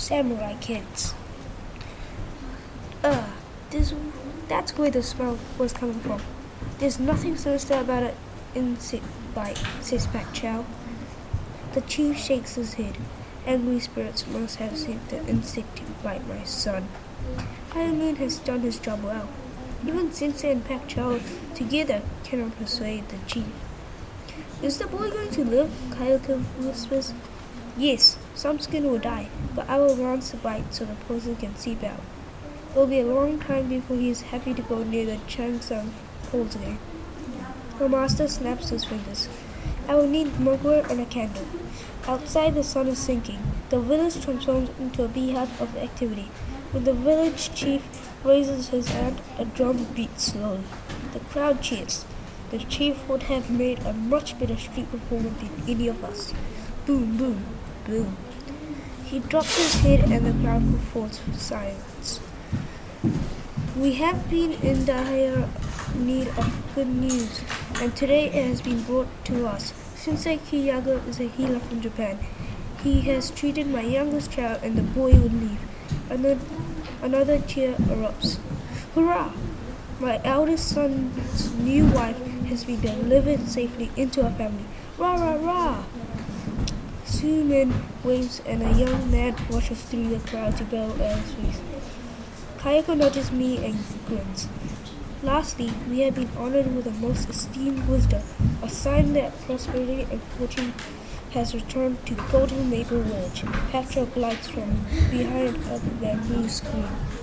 samurai kids. Uh, this, that's where the smell was coming from. There's nothing sinister about an insect bite, says Pak Chow. The chief shakes his head. Angry spirits must have sent the insect to bite my son. Hyomin has done his job well. Even Sensei and Pak Chow together cannot persuade the chief. Is the boy going to live? Kayako whispers. Yes, some skin will die, but I will lance the bite so the poison can seep out. It will be a long time before he is happy to go near the Changsung holes again. The master snaps his fingers. I will need muffler and a candle. Outside the sun is sinking. The village transforms into a beehive of activity. When the village chief raises his hand, a drum beats slowly. The crowd cheers. The chief would have made a much better street performer than any of us. Boom, boom, boom. He drops his head and the crowd falls for silence. We have been in dire need of good news, and today it has been brought to us. Sensei Kiyago is a healer from Japan. He has treated my youngest child and the boy would leave. Another cheer erupts. Hurrah! My eldest son's new wife has been delivered safely into our family. Rah, rah, rah! Sumin waves and a young man rushes through the crowd to bow at his feet. Kayako nudges me and grins. Lastly, we have been honored with the most esteemed wisdom, a sign that prosperity and fortune has returned to Golden Maple Village. Petra glides from behind a bamboo screen.